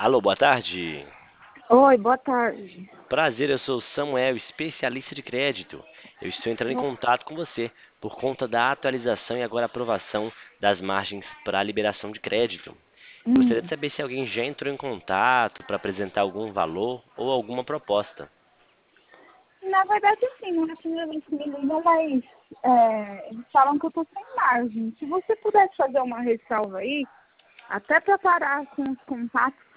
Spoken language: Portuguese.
Alô, boa tarde. Oi, boa tarde. Prazer, eu sou o Samuel, especialista de crédito. Eu estou entrando em contato com você por conta da atualização e agora aprovação das margens para a liberação de crédito. Gostaria de Hum, saber se alguém já entrou em contato para apresentar algum valor ou alguma proposta. Na verdade, sim, não é a primeira vez que me ligam, mas eles falam que eu tô sem margem. Se você pudesse fazer uma ressalva aí, até para parar com os contatos